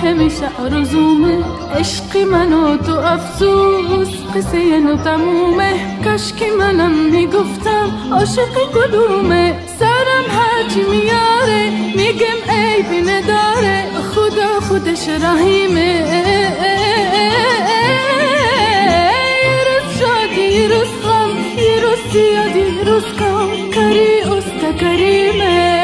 همیشه آرزومه عشقی من و تو افسوس قصه نو تمومه کاشکی منم میگفتم عاشقی کدومه سرم هرچی میاره میگم عیبی نداره خدا خودش رحیمه یه روز شادی یه روز غم یه روز زیاد یه روز کم کری استا کریمه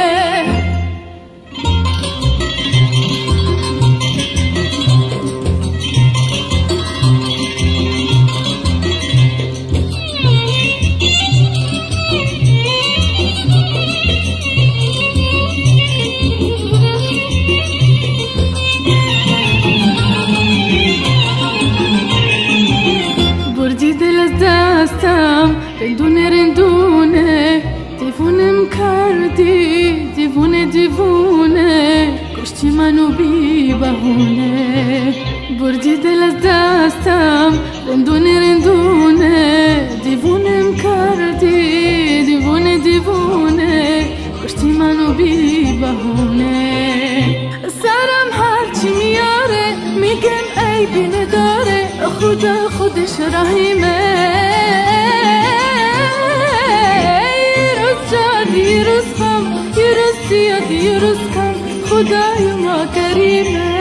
رندونه رندونه دیوونم کردی دیوونه دیوونه کشتی منو بی بهونه بردی دل از دستم رندونه رندونه دیوونم کردی دیوونه دیوونه کشتی منو بی بهونه سرم هرچی میاره میگم عیبی نداره خدا خودش رحیمه یه روز غم یه روز زیاد یه روز کم خدای ما کریمه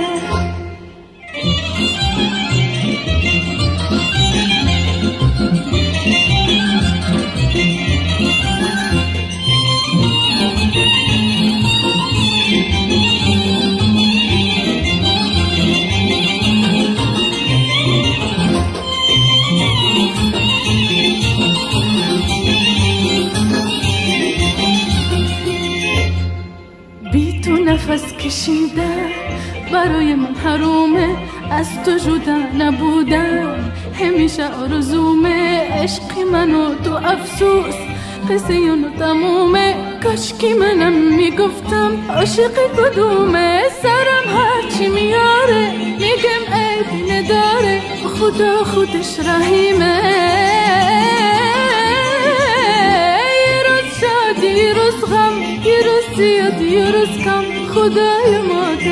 نفس کشیده برای من حرومه از تو جدا نبودم همیشه آرزومه عشقی من و تو افسوس قصه اونو تمومه کاشکی منم میگفتم عاشقی کدومه سرم هرچی میاره میگم عیبی نداره خدا خودش رحیمه یه روز شادی یه روز غم یه روز زیاد یه روز کم خدای ما